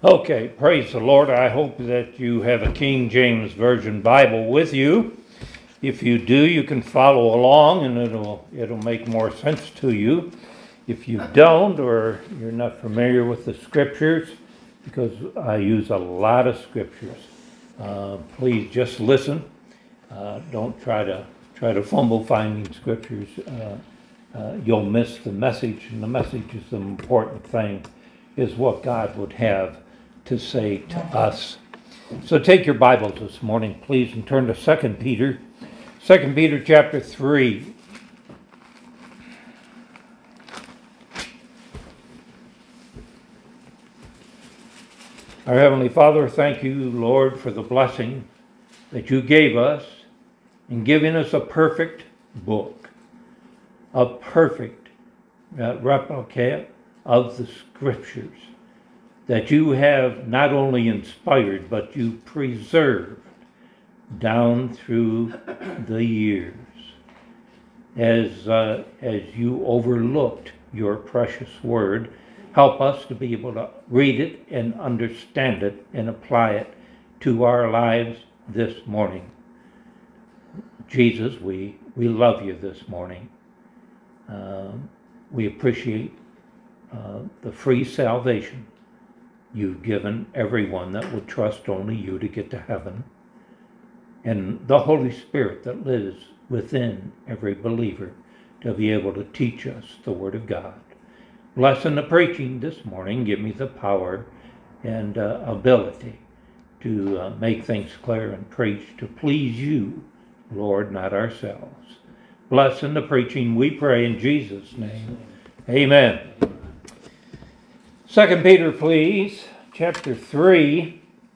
Okay, praise the Lord. I hope that you have a King James Version Bible with you. If you do, you can follow along and it'll make more sense to you. If you don't, or you're not familiar with the scriptures, because I use a lot of scriptures, please just listen. Don't try to fumble finding scriptures. You'll miss the message, and the message is the important thing, is what God would have to say to us. So take your Bibles this morning, please, and turn to 2 Peter. 2 Peter chapter 3. Our Heavenly Father, thank you, Lord, for the blessing that you gave us in giving us a perfect book, a perfect replica of the Scriptures that you have not only inspired, but you preserved down through the years as you overlooked your precious word. Help us to be able to read it and understand it and apply it to our lives this morning. Jesus, we love you this morning. We appreciate the free salvation you've given everyone that would trust only you to get to heaven, and the Holy Spirit that lives within every believer to be able to teach us the Word of God. Bless in the preaching this morning. Give me the power and ability to make things clear and preach to please you, Lord, not ourselves. Bless in the preaching, we pray in Jesus' name. Amen. 2 Peter, please, chapter 3.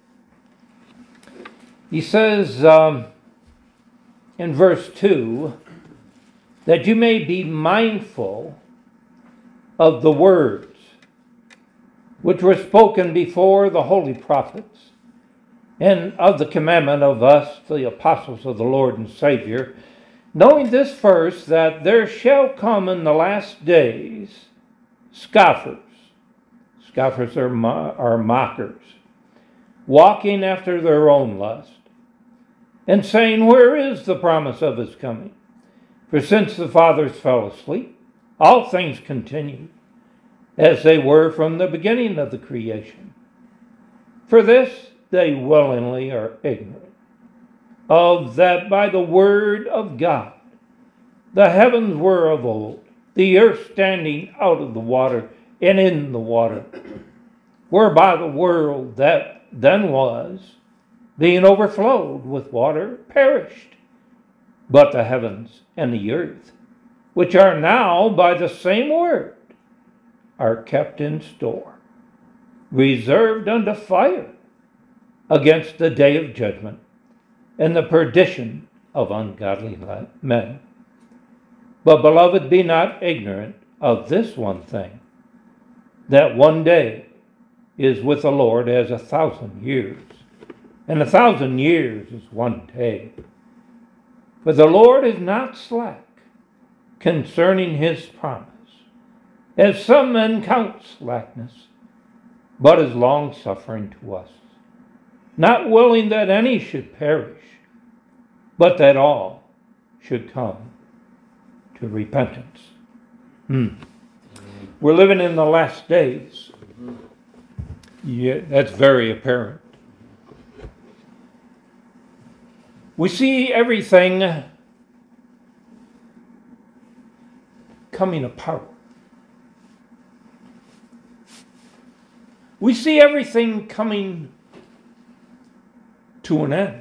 He says in verse 2, that you may be mindful of the words which were spoken before the holy prophets, and of the commandment of us, the apostles of the Lord and Savior, knowing this first, that there shall come in the last days scoffers. Scoffers are mockers, walking after their own lust, and saying, where is the promise of his coming? For since the fathers fell asleep, all things continue as they were from the beginning of the creation. For this they willingly are ignorant, of that by the word of God the heavens were of old, the earth standing out of the water and in the water, whereby the world that then was, being overflowed with water, perished. But the heavens and the earth, which are now by the same word, are kept in store, reserved unto fire, against the day of judgment and the perdition of ungodly men. But, beloved, be not ignorant of this one thing, that one day is with the Lord as 1,000 years, and 1,000 years is one day. For the Lord is not slack concerning his promise, as some men count slackness, but is long-suffering to us, not willing that any should perish, but that all should come to repentance. We're living in the last days. Yeah, that's very apparent. We see everything coming apart. We see everything coming to an end.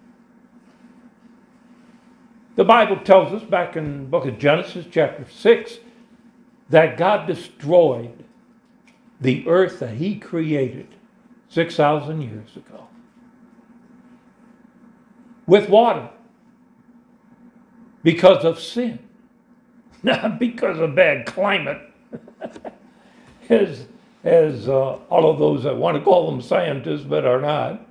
The Bible tells us back in the book of Genesis, chapter 6, that God destroyed the earth that he created 6,000 years ago with water because of sin, not because of bad climate, as all of those that want to call them scientists but are not.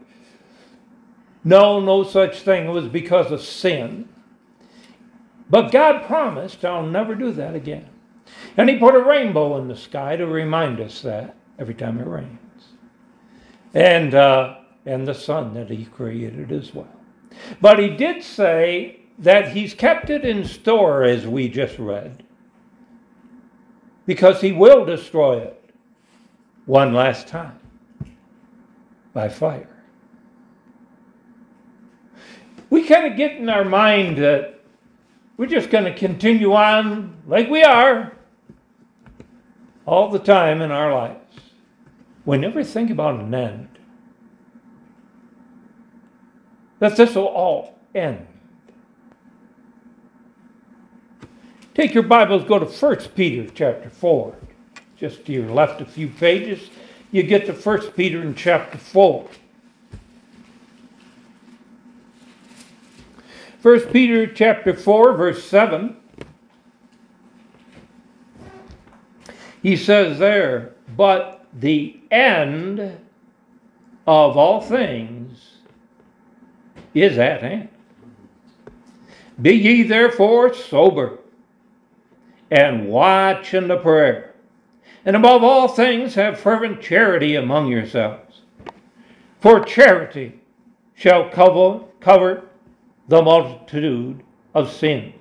No such thing. It was because of sin. But God promised, I'll never do that again. And he put a rainbow in the sky to remind us that every time it rains. and the Son that he created as well. But he did say that he's kept it in store, as we just read, because he will destroy it one last time by fire. We kind of get in our mind that we're just going to continue on like we are all the time in our lives. We never think about an end. That this will all end. Take your Bibles, go to 1 Peter chapter 4. Just to your left a few pages, you get to 1 Peter in chapter 4. 1 Peter chapter 4, verse 7. He says there, but the end of all things is at hand. Be ye therefore sober, and watch in the prayer. And above all things have fervent charity among yourselves. For charity shall cover the multitude of sins.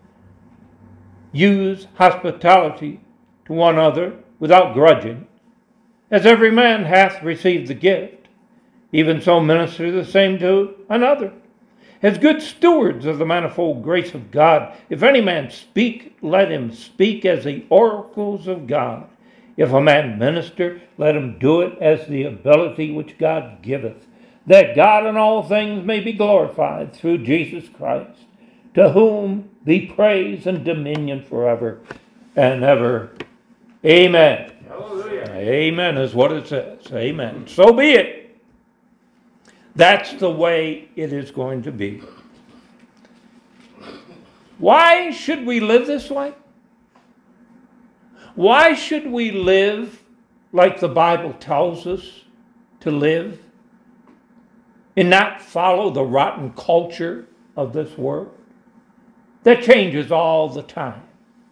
Use hospitality to one another without grudging. As every man hath received the gift, even so minister the same to another, as good stewards of the manifold grace of God. If any man speak, let him speak as the oracles of God. If a man minister, let him do it as the ability which God giveth, that God in all things may be glorified through Jesus Christ, to whom be praise and dominion forever and ever. Amen. Hallelujah. Amen is what it says. Amen. So be it. That's the way it is going to be. Why should we live this way? Why should we live like the Bible tells us to live and not follow the rotten culture of this world that changes all the time?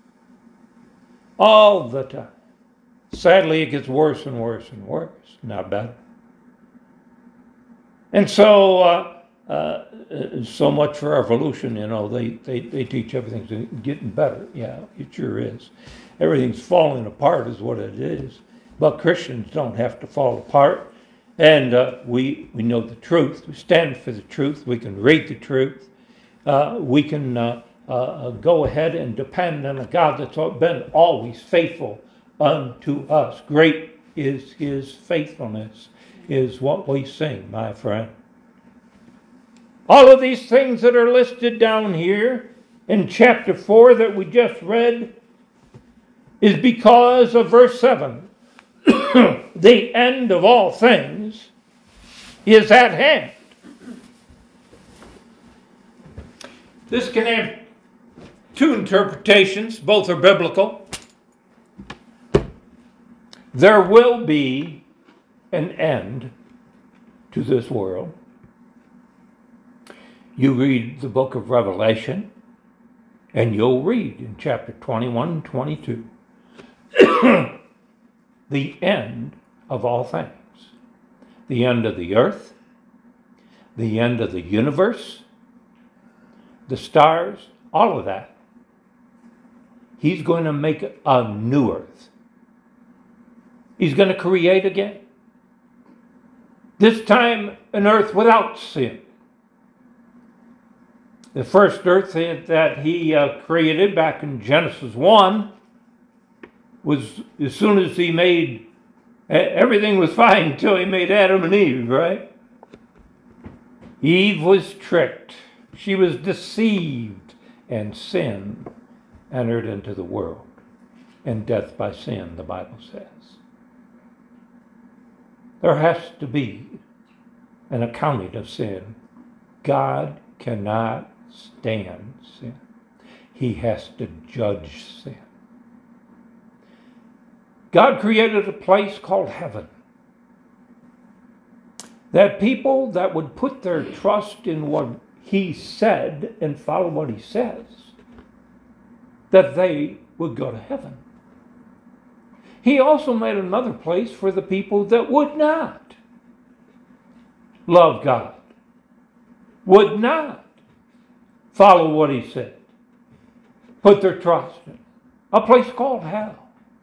All the time. Sadly, it gets worse and worse and worse, not better. And so, so much for evolution, they teach everything's getting better. Yeah, it sure is. Everything's falling apart is what it is. But Christians don't have to fall apart. And we know the truth. We stand for the truth. We can read the truth. We can go ahead and depend on a God that's been always faithful unto us. Great is his faithfulness, is what we sing, my friend. All of these things that are listed down here in chapter 4 that we just read is because of verse 7. The end of all things is at hand. This can have two interpretations. Both are biblical. There will be an end to this world. You read the book of Revelation, and you'll read in chapter 21 and 22 the end of all things. The end of the earth, the end of the universe, the stars, all of that. He's going to make a new earth. He's going to create again. This time an earth without sin. The first earth that he created back in Genesis 1 was, as soon as he made, everything was fine until he made Adam and Eve, right? Eve was tricked. She was deceived, and sin entered into the world. And death by sin, the Bible says. There has to be an accounting of sin. God cannot stand sin. He has to judge sin. God created a place called heaven. That people that would put their trust in what he said and follow what he says, that they would go to heaven. He also made another place for the people that would not. love God, would not follow what he said, put their trust in a place called hell.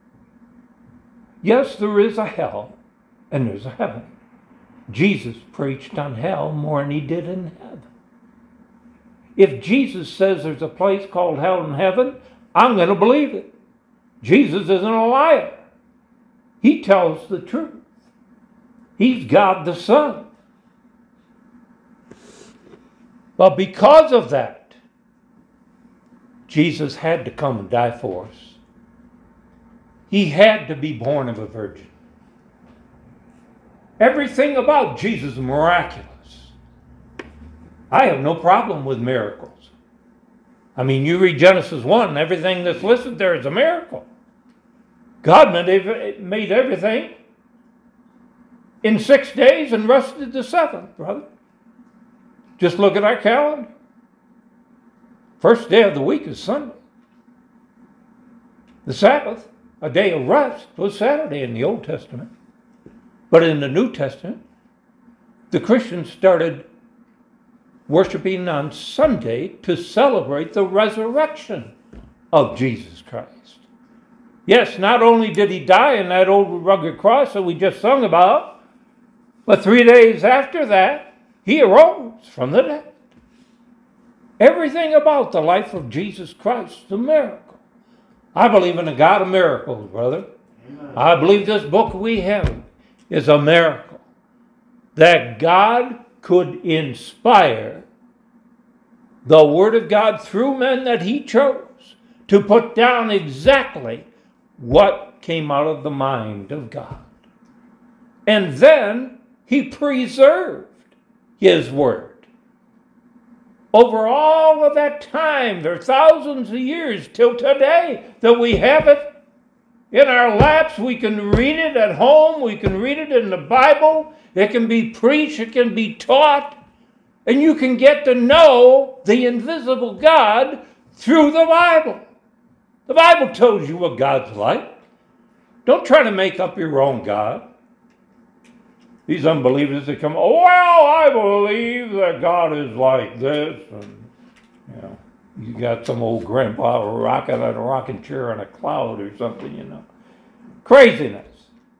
Yes, there is a hell and there's a heaven. Jesus preached on hell more than he did in heaven. If Jesus says there's a place called hell and heaven, I'm going to believe it. Jesus isn't a liar. He tells the truth. He's God the Son. But because of that, Jesus had to come and die for us. He had to be born of a virgin. Everything about Jesus is miraculous. I have no problem with miracles. I mean, you read Genesis 1, everything that's listed there is a miracle. God made everything in 6 days and rested the seventh, brother. Just look at our calendar. First day of the week is Sunday. The Sabbath, a day of rest, was Saturday in the Old Testament. But in the New Testament, the Christians started worshiping on Sunday to celebrate the resurrection of Jesus Christ. Yes, not only did he die on that old rugged cross that we just sung about, but 3 days after that, he arose from the dead. Everything about the life of Jesus Christ is a miracle. I believe in a God of miracles, brother. Amen. I believe this book we have is a miracle. That God could inspire the Word of God through men that he chose to put down exactly what came out of the mind of God. And then he preserved his Word. Over all of that time, there are thousands of years till today that we have it in our laps. We can read it at home. We can read it in the Bible. It can be preached. It can be taught. And you can get to know the invisible God through the Bible. The Bible tells you what God's like. Don't try to make up your own God. These unbelievers that come, oh, well, I believe that God is like this. And, you know, you got some old grandpa rocking on a rocking chair on a cloud or something, you know. Craziness.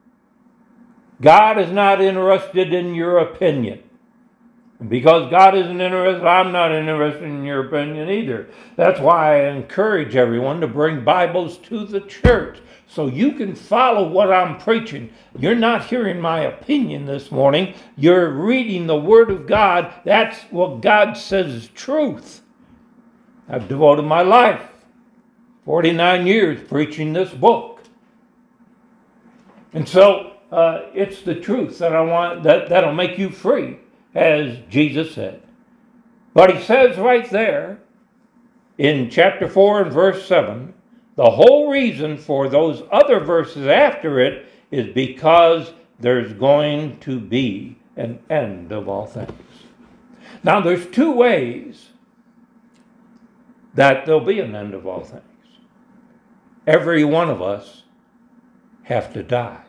God is not interested in your opinion. And because God isn't interested, I'm not interested in your opinion either. That's why I encourage everyone to bring Bibles to the church so you can follow what I'm preaching. You're not hearing my opinion this morning. You're reading the Word of God. That's what God says is truth. I've devoted my life, 49 years, preaching this book. And so it's the truth that I want, that'll make you free, as Jesus said. But he says right there in chapter 4 and verse 7, the whole reason for those other verses after it is because there's going to be an end of all things. Now there's two ways that there'll be an end of all things. Every one of us have to die.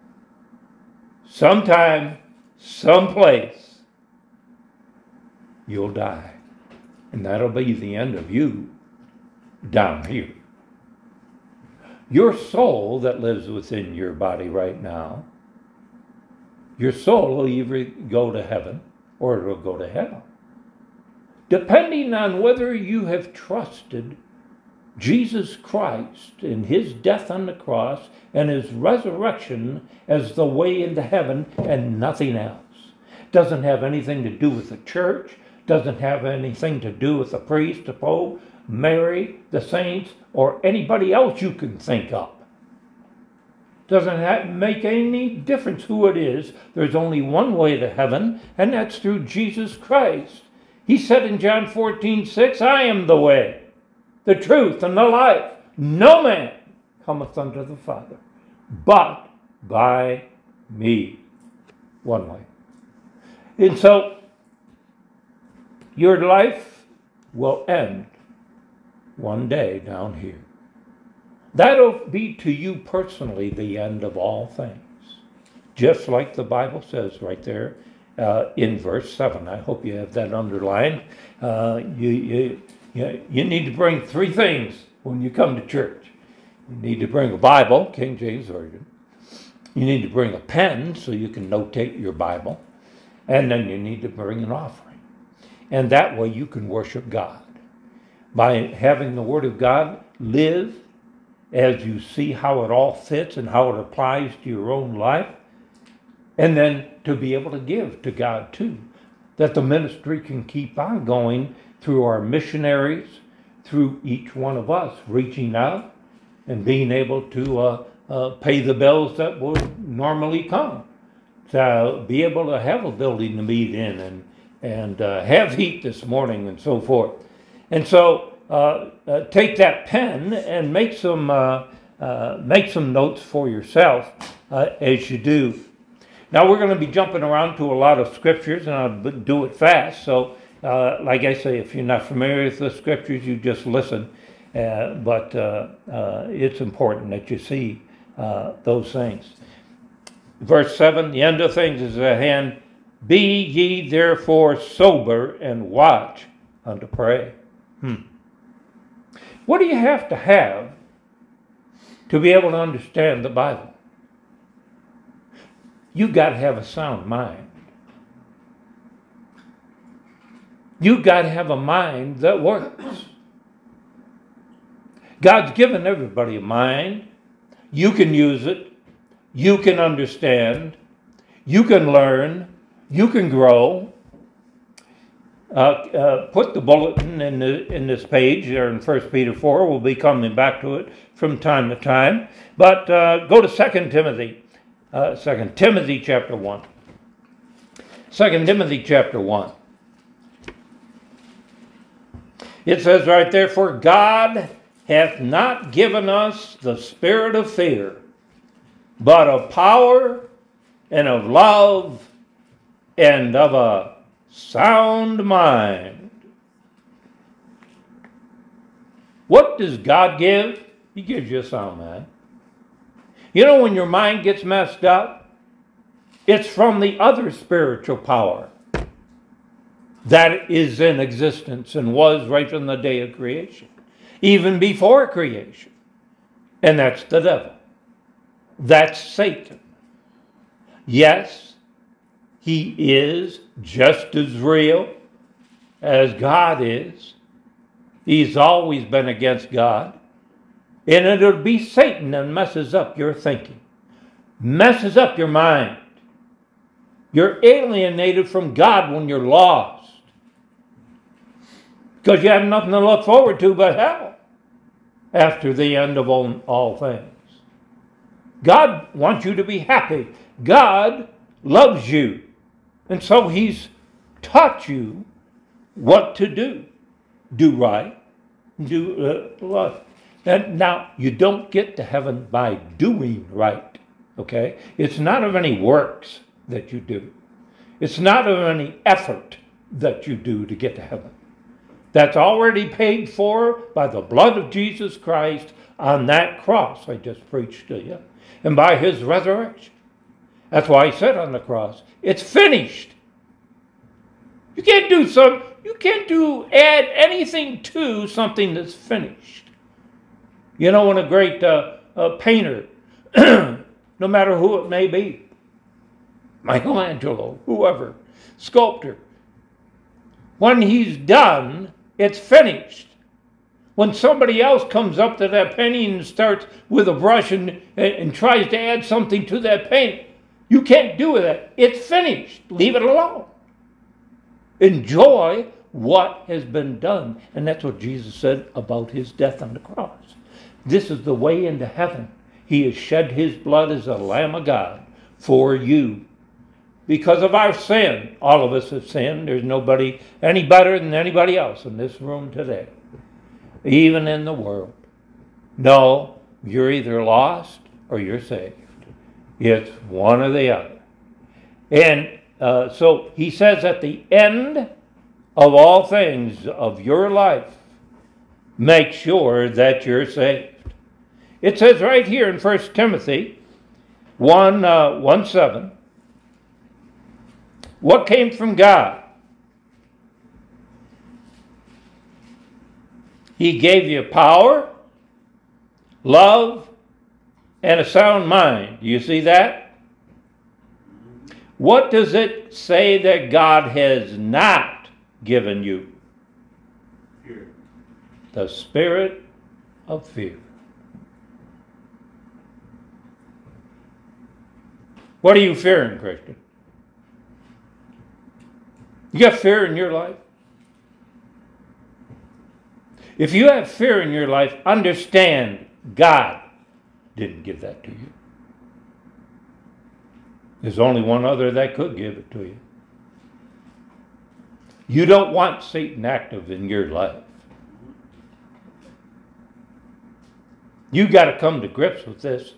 Sometime, someplace, you'll die. And that'll be the end of you down here. Your soul that lives within your body right now, your soul will either go to heaven or it will go to hell. Depending on whether you have trusted Jesus Christ in his death on the cross and his resurrection as the way into heaven and nothing else. Doesn't have anything to do with the church, doesn't have anything to do with the priest, the pope, Mary, the saints, or anybody else you can think of. Doesn't make any difference who it is. There's only one way to heaven, and that's through Jesus Christ. He said in John 14:6, I am the way, the truth, and the life. No man cometh unto the Father, but by me. One way. And so, your life will end one day down here. That'll be to you personally the end of all things. Just like the Bible says right there in verse 7. I hope you have that underlined. You need to bring three things when you come to church. You need to bring a Bible, King James Version. You need to bring a pen so you can notate your Bible. And then you need to bring an offering. And that way you can worship God. By having the Word of God live as you see how it all fits and how it applies to your own life. And then to be able to give to God too. That the ministry can keep on going through our missionaries, through each one of us reaching out and being able to pay the bills that would normally come. To be able to have a building to meet in and have heat this morning and so forth. And so take that pen and make some notes for yourself as you do. Now we're going to be jumping around to a lot of scriptures, and I'll do it fast. So like I say, if you're not familiar with the scriptures, you just listen. But it's important that you see those things. Verse 7, the end of things is at hand. Be ye therefore sober and watch unto pray. What do you have to be able to understand the Bible? You've got to have a sound mind. You've got to have a mind that works. God's given everybody a mind. You can use it. You can understand. You can learn. You can grow. Put the bulletin in this page there in 1 Peter 4. We'll be coming back to it from time to time. But go to 2 Timothy. 2 Timothy chapter 1. 2 Timothy chapter 1. It says right there, for God hath not given us the spirit of fear, but of power and of love and of a sound mind. What does God give? He gives you a sound mind. You know, when your mind gets messed up, it's from the other spiritual power that is in existence and was right from the day of creation, even before creation. And that's the devil. That's Satan. Yes, he is just as real as God is. He's always been against God. And it'll be Satan that messes up your thinking, messes up your mind. You're alienated from God when you're lost, because you have nothing to look forward to but hell after the end of all things. God wants you to be happy. God loves you. And so he's taught you what to do. Do right. Do love. And now, you don't get to heaven by doing right. Okay? It's not of any works that you do. It's not of any effort that you do to get to heaven. That's already paid for by the blood of Jesus Christ on that cross I just preached to you, and by his resurrection. That's why he said on the cross, it's finished. You can't add anything to something that's finished. You know, when a great painter, no matter who it may be, Michelangelo, whoever, sculptor, when he's done, it's finished. When somebody else comes up to that painting and starts with a brush and tries to add something to that paint, you can't do that. It's finished. Leave it alone. Enjoy what has been done. And that's what Jesus said about his death on the cross. This is the way into heaven. He has shed his blood as a Lamb of God for you. Because of our sin, all of us have sinned. There's nobody any better than anybody else in this room today, even in the world. No, you're either lost or you're saved. It's one or the other. And so he says at the end of all things of your life, make sure that you're saved. It says right here in 1 Timothy 1:7. What came from God? He gave you power, love, and a sound mind. Do you see that? What does it say that God has not given you? Fear. The spirit of fear. What are you fearing, Christian? You got fear in your life? If you have fear in your life, understand God didn't give that to you. There's only one other that could give it to you. You don't want Satan active in your life. You got to come to grips with this.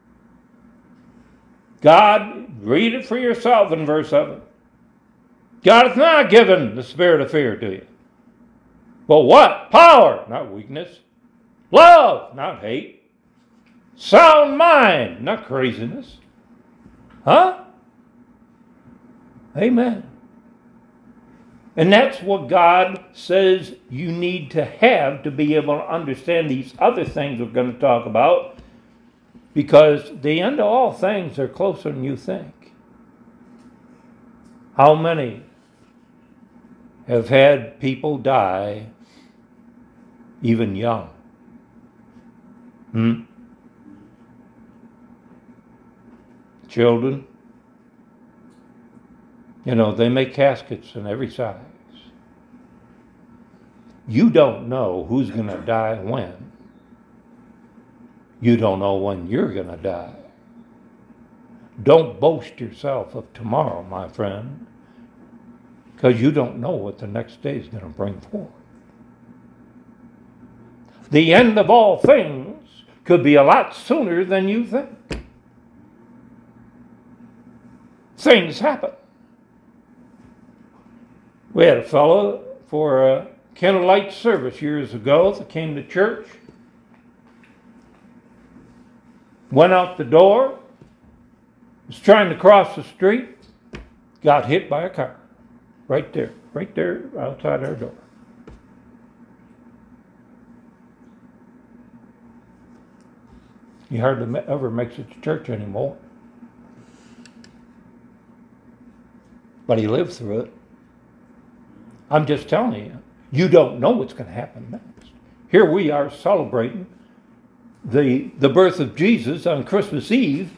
God, read it for yourself in verse 7. God hath not given the spirit of fear to you. But what? Power, not weakness. Love, not hate. Sound mind, not craziness. Huh? Amen. And that's what God says you need to have to be able to understand these other things we're going to talk about, because the end of all things are closer than you think. How many have had people die even young? Children. You know, they make caskets in every size. You don't know who's going to die when. You don't know when you're going to die. Don't boast yourself of tomorrow, my friend, because you don't know what the next day is going to bring forth. The end of all things could be a lot sooner than you think. Things happen. We had a fellow for a candlelight service years ago that came to church, went out the door, was trying to cross the street, got hit by a car. Right there outside our door. He hardly ever makes it to church anymore. But he lived through it. I'm just telling you, you don't know what's going to happen next. Here we are celebrating the birth of Jesus on Christmas Eve.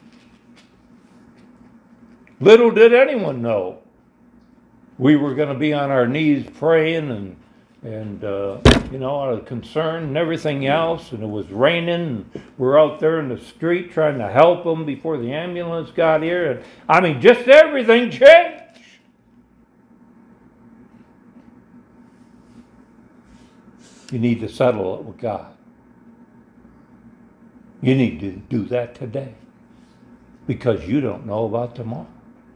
Little did anyone know we were going to be on our knees praying and out of concern and everything else. And it was raining. And we're out there in the street trying to help them before the ambulance got here. And just everything changed. You need to settle it with God. You need to do that today, because you don't know about tomorrow.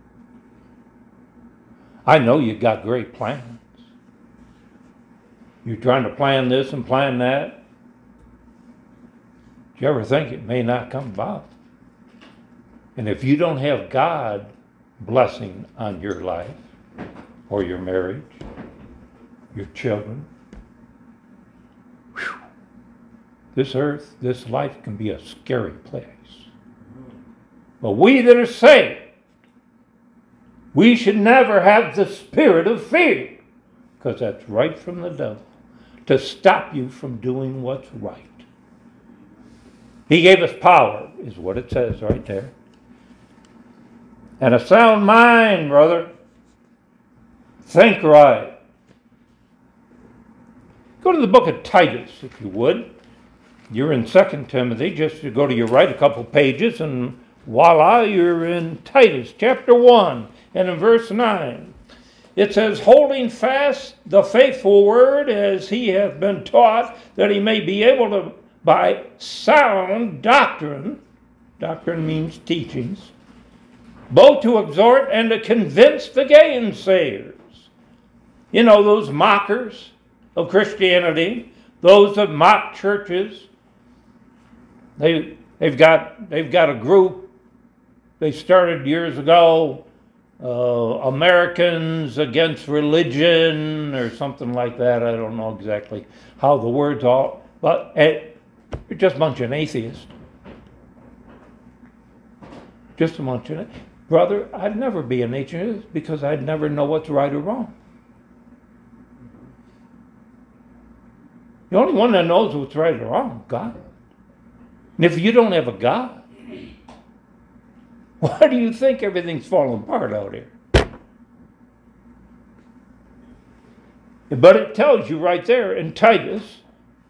I know you got great plans. You're trying to plan this and plan that. Do you ever think it may not come about? And if you don't have God blessing on your life or your marriage, your children, this earth, this life can be a scary place. But we that are saved, we should never have the spirit of fear, because that's right from the devil, to stop you from doing what's right. He gave us power, is what it says right there. And a sound mind, brother. Think right. Go to the book of Titus, if you would. You're in 2 Timothy, just to go to your right a couple pages, and voila, you're in Titus chapter 1, and in verse 9. It says, holding fast the faithful word as he hath been taught, that he may be able to, by sound doctrine means teachings, both to exhort and to convince the gainsayers. You know, those mockers of Christianity, those that mock churches. They've got a group they started years ago Americans against religion or something like that. I don't know exactly how the words are, but you're just a bunch of atheists. Just a bunch of brother, I'd never be an atheist because I'd never know what's right or wrong. The only one that knows what's right or wrong is God. And if you don't have a God, why do you think everything's falling apart out here? But it tells you right there in Titus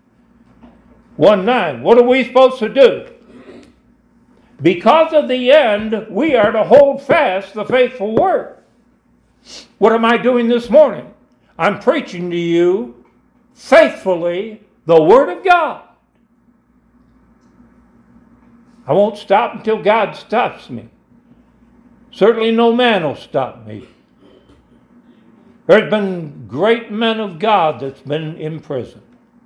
1:9, what are we supposed to do? Because of the end, we are to hold fast the faithful word. What am I doing this morning? I'm preaching to you faithfully the word of God. I won't stop until God stops me. Certainly no man will stop me. There's been great men of God that's been in prison.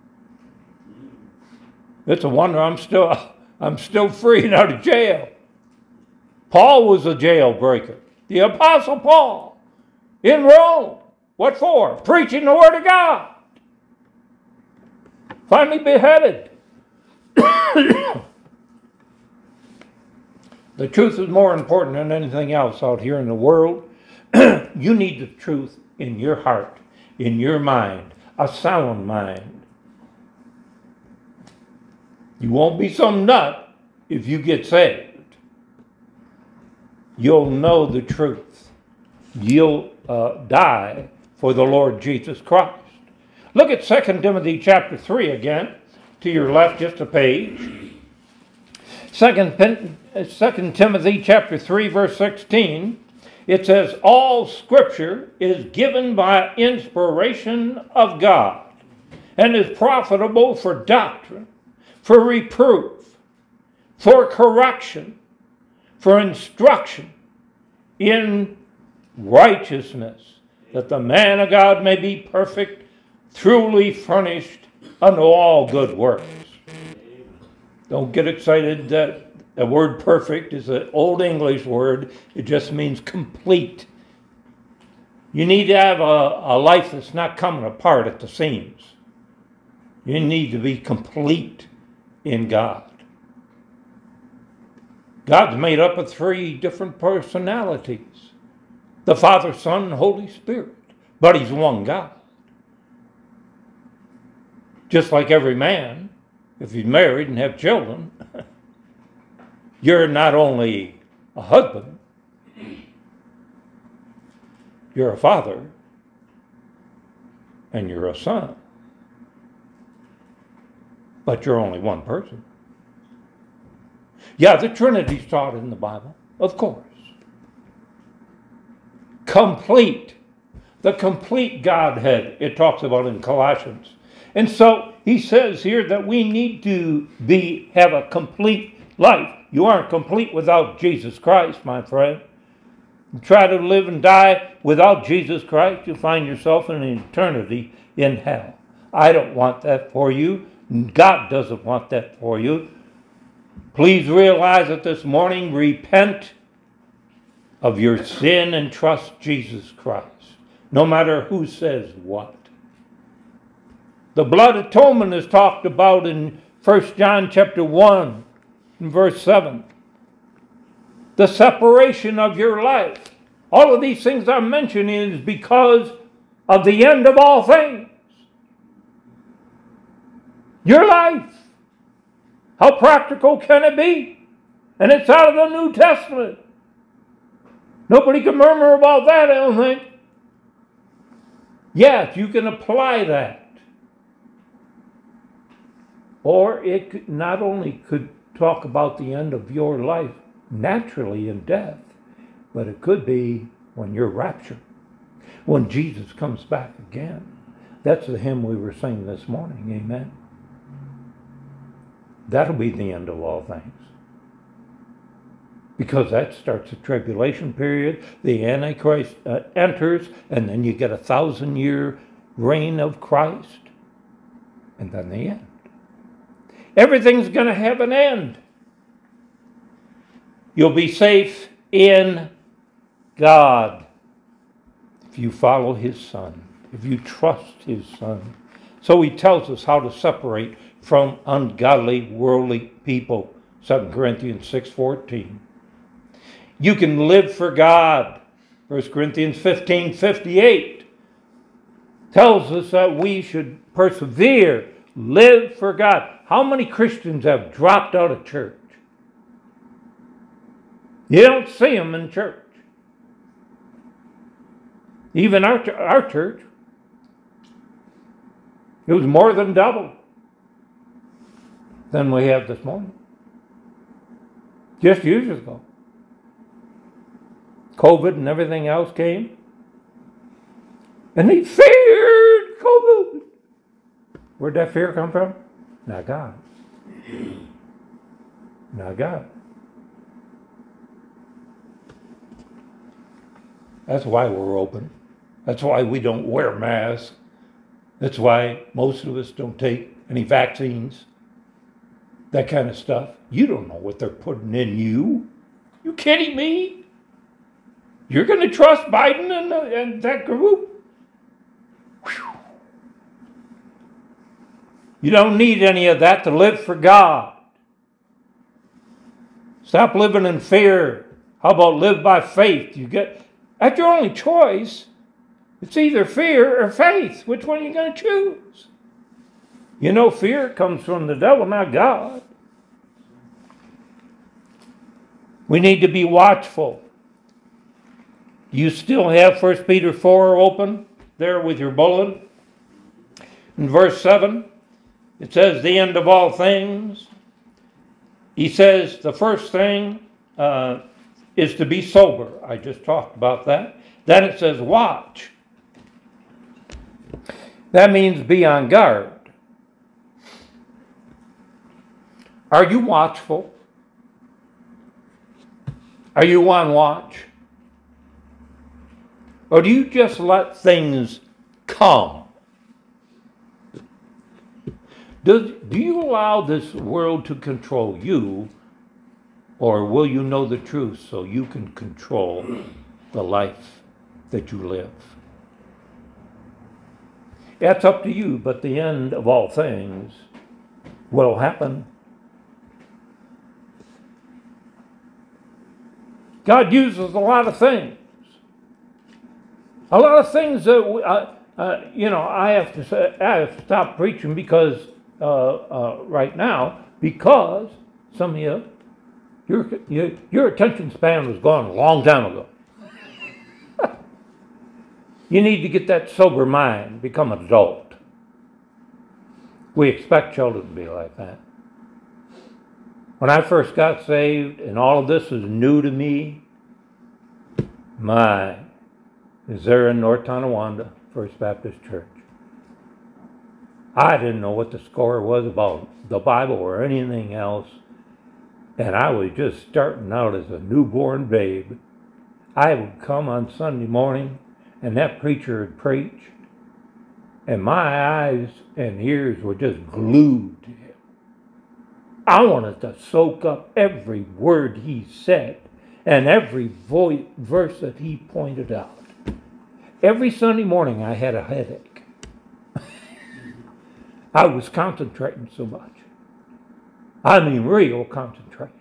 It's a wonder I'm still free and out of jail. Paul was a jailbreaker. The Apostle Paul in Rome. What for? Preaching the Word of God. Finally beheaded. The truth is more important than anything else out here in the world. You need the truth in your heart, in your mind, a sound mind. You won't be some nut if you get saved. You'll know the truth. You'll die for the Lord Jesus Christ. Look at 2 Timothy chapter 3 again. To your left, just a page. 2 Timothy chapter 3, verse 16. It says, all Scripture is given by inspiration of God and is profitable for doctrine, for reproof, for correction, for instruction in righteousness, that the man of God may be perfect, truly furnished unto all good works. Don't get excited that the word perfect is an old English word. It just means complete. You need to have a life that's not coming apart at the seams. You need to be complete in God. God's made up of 3 different personalities. The Father, Son, and Holy Spirit. But He's one God. Just like every man, if he's married and have children, you're not only a husband, you're a father, and you're a son. But you're only one person. Yeah, the Trinity's taught in the Bible, of course. Complete. The complete Godhead, it talks about in Colossians. And so he says here that we need to have a complete life. You aren't complete without Jesus Christ, my friend. You try to live and die without Jesus Christ, you find yourself in an eternity in hell. I don't want that for you. God doesn't want that for you. Please realize that this morning, repent of your sin and trust Jesus Christ, no matter who says what. The blood atonement is talked about in 1 John chapter 1, verse 7. The separation of your life. All of these things I'm mentioning is because of the end of all things. Your life. How practical can it be? And it's out of the New Testament. Nobody can murmur about that, I don't think. Yes, you can apply that. Or it not only could talk about the end of your life naturally in death, but it could be when you're raptured, when Jesus comes back again. That's the hymn we were singing this morning, amen. That'll be the end of all things. Because that starts the tribulation period, the Antichrist enters, and then you get a 1,000-year reign of Christ, and then the end. Everything's going to have an end. You'll be safe in God if you follow his Son, if you trust his Son. So he tells us how to separate from ungodly, worldly people. 2 Corinthians 6:14. You can live for God. 1 Corinthians 15:58 tells us that we should persevere, live for God. How many Christians have dropped out of church? You don't see them in church. Even our church, it was more than double than we have this morning. Just years ago. COVID and everything else came. And they feared COVID. Where'd that fear come from? Not God. Not God. That's why we're open. That's why we don't wear masks. That's why most of us don't take any vaccines. That kind of stuff. You don't know what they're putting in you. You kidding me? You're going to trust Biden and that group? Whew. You don't need any of that to live for God. Stop living in fear. How about live by faith? That's your only choice. It's either fear or faith. Which one are you going to choose? You know, fear comes from the devil, not God. We need to be watchful. You still have 1 Peter 4 open there with your bulletin. In verse 7, it says, the end of all things. He says the first thing is to be sober. I just talked about that. Then it says watch. That means be on guard. Are you watchful? Are you on watch? Or do you just let things come? Do you allow this world to control you, or will you know the truth so you can control the life that you live? That's up to you, but the end of all things will happen. God uses a lot of things. A lot of things that, I have to stop preaching because, right now, because some of your attention span was gone a long time ago. You need to get that sober mind, become an adult. We expect children to be like that. When I first got saved, and all of this was new to me, is there in North Tonawanda, First Baptist Church. I didn't know what the score was about the Bible or anything else, and I was just starting out as a newborn babe. I would come on Sunday morning, and that preacher would preach, and my eyes and ears were just glued to him. I wanted to soak up every word he said and every verse that he pointed out. Every Sunday morning I had a headache. I was concentrating so much. I mean, real concentration.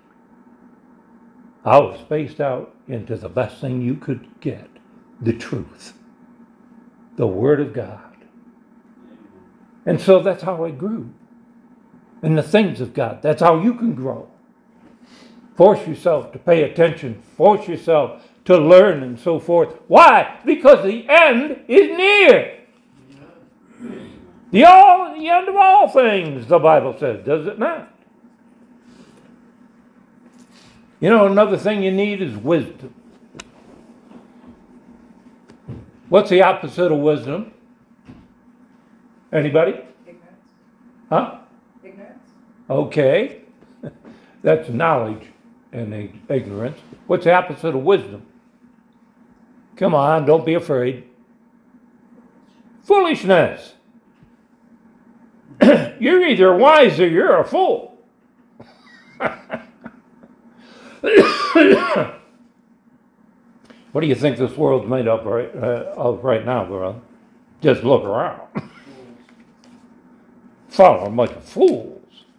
I was spaced out into the best thing you could get, the truth, the Word of God. And so that's how I grew. And the things of God, that's how you can grow. Force yourself to pay attention. Force yourself to learn and so forth. Why? Because the end is near. The end of all things, the Bible says, does it not? You know, another thing you need is wisdom. What's the opposite of wisdom? Anybody? Ignorance. Huh? Ignorance. Okay. That's knowledge and ignorance. What's the opposite of wisdom? Come on, don't be afraid. Foolishness. You're either wise or you're a fool. What do you think this world's made up of right now, brother? Just look around. Follow them like fools.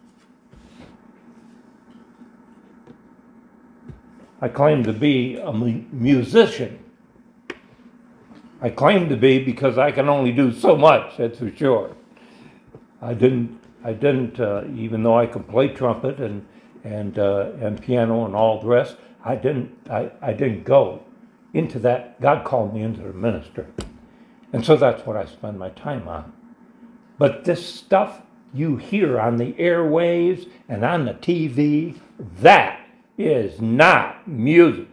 I claim to be a musician. I claim to be because I can only do so much, that's for sure. I didn't. Even though I could play trumpet and piano and all the rest, I didn't go into that. God called me into the ministry, and so that's what I spend my time on. But this stuff you hear on the airwaves and on the TV, that is not music.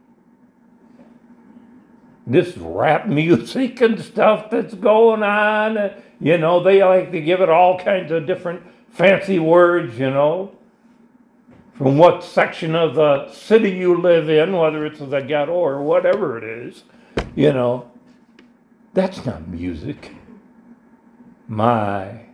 This rap music and stuff that's going on, you know, they like to give it all kinds of different fancy words, you know, from what section of the city you live in, whether it's the ghetto or whatever it is, you know. That's not music. My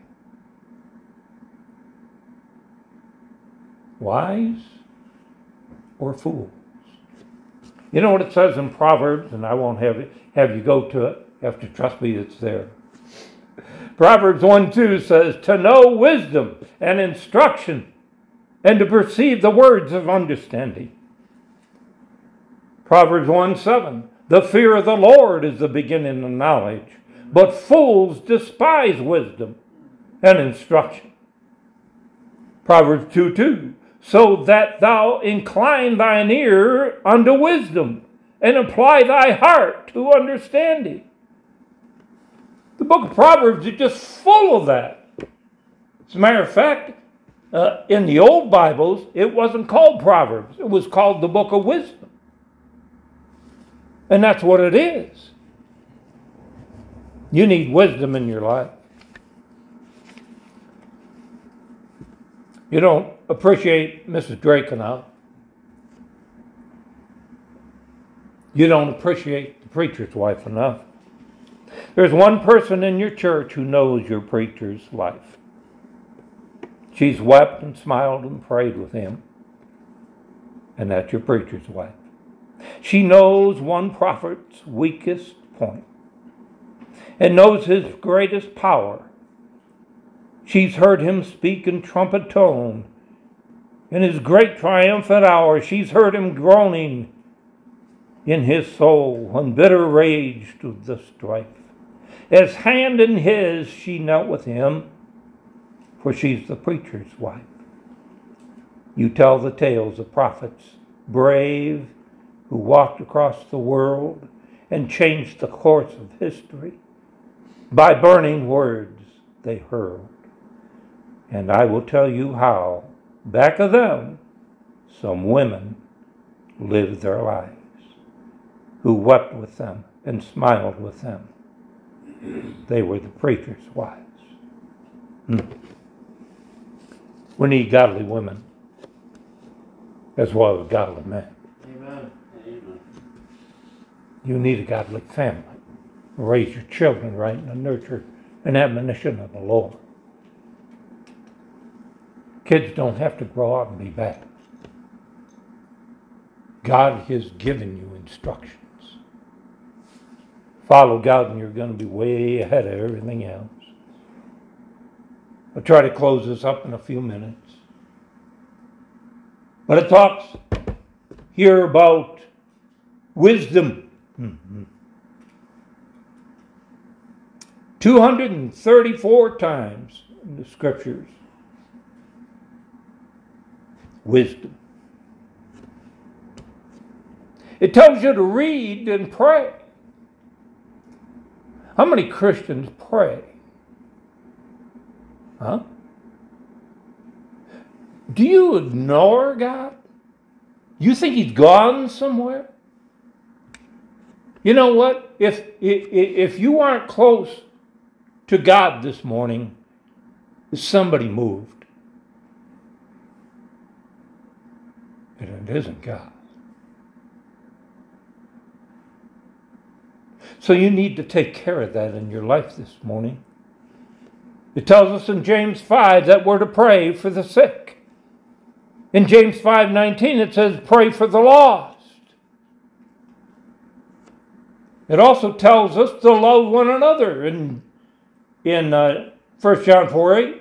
wise or fools? You know what it says in Proverbs, and I won't have you go to it. You have to trust me, it's there. Proverbs 1:2 says, to know wisdom and instruction, and to perceive the words of understanding. Proverbs 1:7, the fear of the Lord is the beginning of knowledge, but fools despise wisdom and instruction. Proverbs 2:2, so that thou incline thine ear unto wisdom, and apply thy heart to understanding. The book of Proverbs is just full of that. As a matter of fact, in the old Bibles, it wasn't called Proverbs. It was called the book of wisdom. And that's what it is. You need wisdom in your life. You don't appreciate Mrs. Drake enough. You don't appreciate the preacher's wife enough. There's one person in your church who knows your preacher's wife. She's wept and smiled and prayed with him. And that's your preacher's wife. She knows one prophet's weakest point and knows his greatest power. She's heard him speak in trumpet tone. In his great triumphant hour, she's heard him groaning in his soul when bitter raged with the strife. As hand in his, she knelt with him, for she's the preacher's wife. You tell the tales of prophets, brave, who walked across the world and changed the course of history by burning words they hurled. And I will tell you how, back of them, some women lived their lives, who wept with them and smiled with them. They were the preacher's wives. We need godly women as well as godly men. Amen. Amen. You need a godly family. Raise your children right in the nurture and admonition of the Lord. Kids don't have to grow up and be bad. God has given you instructions. Follow God and you're going to be way ahead of everything else. I'll try to close this up in a few minutes. But it talks here about wisdom. 234 times in the scriptures. Wisdom. It tells you to read and pray. How many Christians pray? Huh? Do you ignore God? You think He's gone somewhere? You know what? If you aren't close to God this morning, somebody moved. And it isn't God. So you need to take care of that in your life this morning. It tells us in James 5 that we're to pray for the sick. In James 5:19 it says pray for the lost. It also tells us to love one another in 1 John 4:8.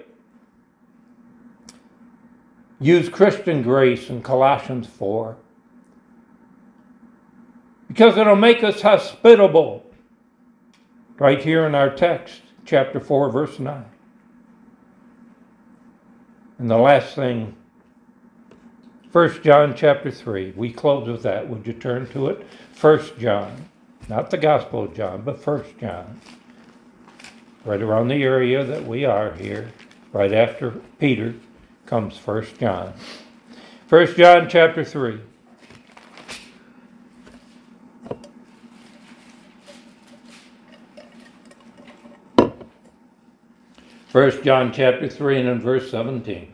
Use Christian grace in Colossians 4. Because it'll make us hospitable. Right here in our text, chapter 4, verse 9. And the last thing, 1 John chapter 3. We close with that. Would you turn to it? 1 John. Not the Gospel of John, but 1 John. Right around the area that we are here. Right after Peter comes 1 John. 1 John chapter 3. First John chapter 3 and in verse 17.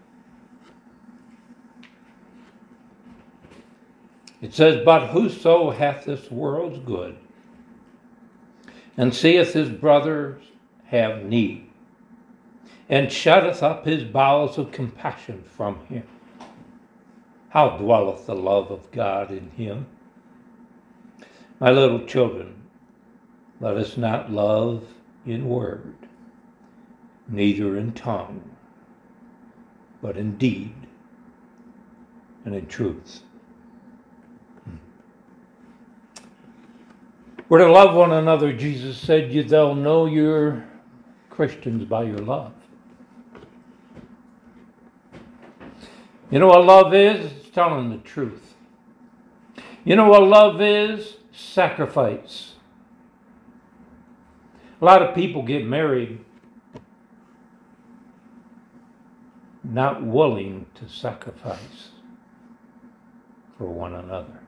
It says, But whoso hath this world's good, and seeth his brothers have need, and shutteth up his bowels of compassion from him, how dwelleth the love of God in him? My little children, let us not love in word, neither in tongue, but in deed and in truth. We're to love one another, Jesus said, they'll know you're Christians by your love. You know what love is? It's telling the truth. You know what love is? Sacrifice. A lot of people get married not willing to sacrifice for one another.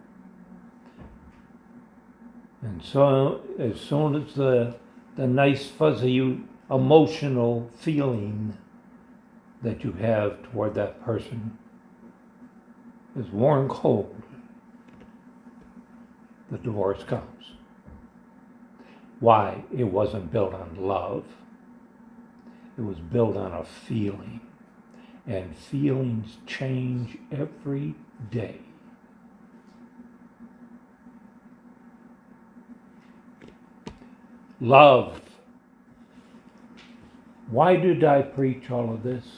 And so as soon as the nice fuzzy emotional feeling that you have toward that person is worn cold, the divorce comes. Why? It wasn't built on love. It was built on a feeling. And feelings change every day. Love. Why did I preach all of this?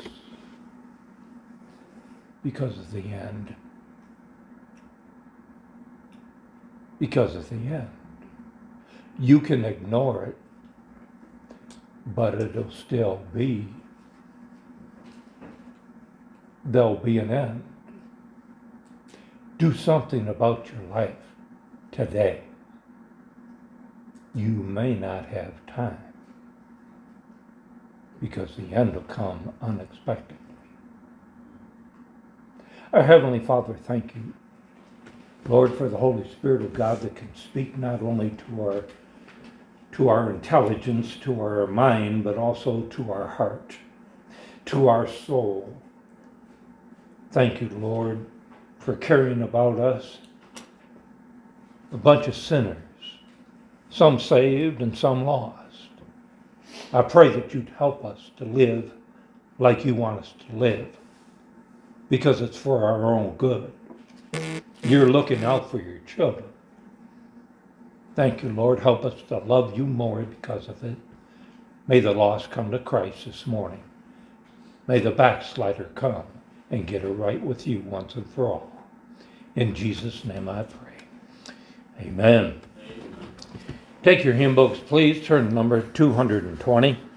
Because of the end. Because of the end. You can ignore it, but it'll still be. There'll be an end. Do something about your life today. You may not have time because the end will come unexpectedly. Our Heavenly Father, thank you, Lord, for the Holy Spirit of God that can speak not only to our intelligence, to our mind, but also to our heart, to our soul. Thank you, Lord, for caring about us, a bunch of sinners, some saved and some lost. I pray that you'd help us to live like you want us to live, because it's for our own good. You're looking out for your children. Thank you, Lord. Help us to love you more because of it. May the lost come to Christ this morning. May the backslider come and get it right with you once and for all. In Jesus' name I pray. Amen. Take your hymn books, please. Turn to number 220.